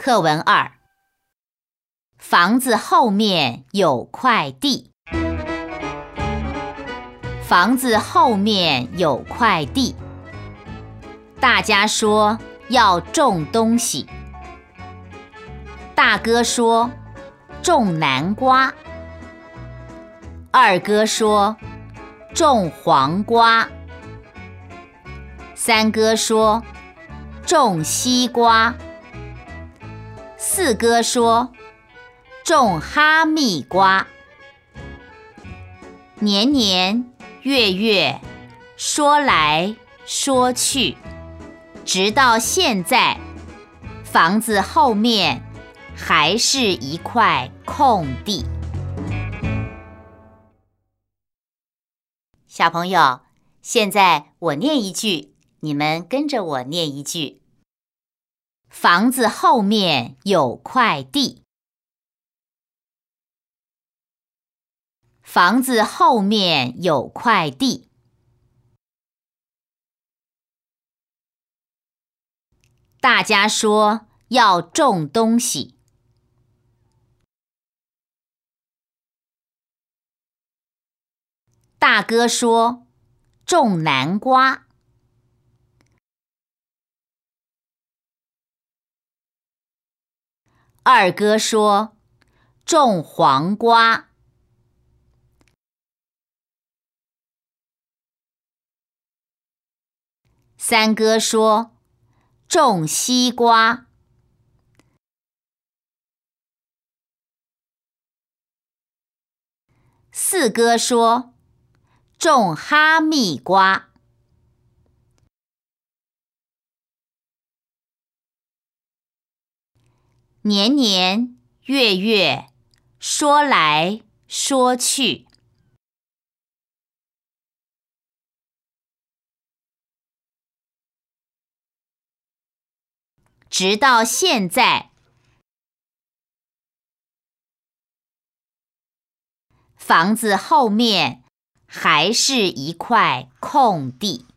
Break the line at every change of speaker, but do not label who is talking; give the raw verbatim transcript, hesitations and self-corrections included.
课文二，房子后面有块地。房子后面有块地，大家说要种东西。大哥说种南瓜，二哥说种黄瓜，三哥说种西瓜，四哥说种哈密瓜。年年月月说来说去，直到现在，房子后面还是一块空地。小朋友，现在我念一句，你们跟着我念一句。房子后面有块地。房子后面有块地。大家说要种东西。大哥说种南瓜。二哥说种黄瓜。三哥说种西瓜。四哥说种哈密瓜。年年月月说来说去，直到现在，房子后面还是一块空地。